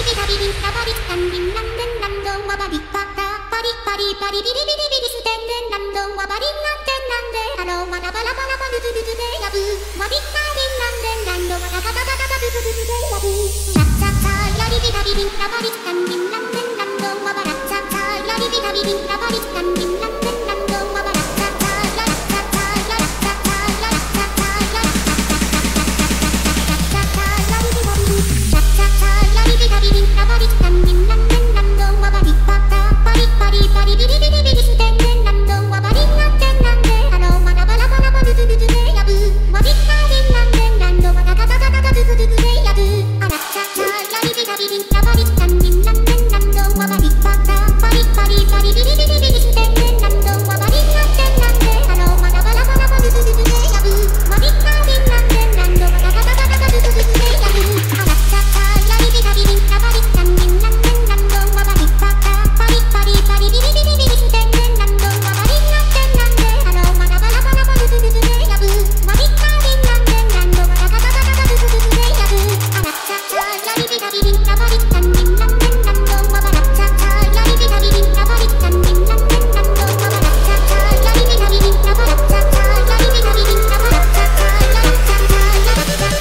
ビタビリンタバリタンビンランデンランドンワバリパタパリパリパリビリビリビリステンデンランドンワバリンランデンランデハローワラバラバラバルズルズデヤブワビッタビンランデンランドワタタタタタブズルズデヤブチャチャチャラリビタビリンタバリタンビンランデンランドンワバラチャチャラリビタビリンタバリタンビンランデンランドンワバラチャチャララチャチャララチャチャララチャチャララチャチャチャチャチャラリビタビリンチャチャチャラリビタビリンタバリタンビンランデンランドンワバリパタパリパリパリビリビリビリステンデンランドンワバリンランデンランデハローワラバラバラバルズルズデヤブワビッタビンランデンランドワタタタタタブズルズデヤブアラチャチャラリビタビリンタバリタンビンランデンランドンワバリパタパリパリパリビリビリビリステンデンランドンワバリンランデンランデハローワラバラバラバルズルズデヤブワビッタビンランデンランドワタタタタタブズルズデヤブアラチャチャラリビタビリンタバリタンビンランデンランドンワバリパタパリパリパリビリビリビリステンデンランドンワバリンランデンランデハローワラバラバラバルズルズデヤブワビッタビンランデンランドワタタタタタブズルズデヤブアラチャチャラリビタビリンタバリタンビンランデンランドンワバラチャチャラリビタビリンタバリタンビンランデンランドンワバラチャチャラリビタビリンタバラチャチャラリビタビリンタバラチャチャララチャチャララチャチャ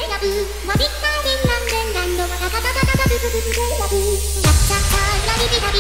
ワビッタビンランデンランドワタタタタタブズルズデヤブチャチャチャラリビタ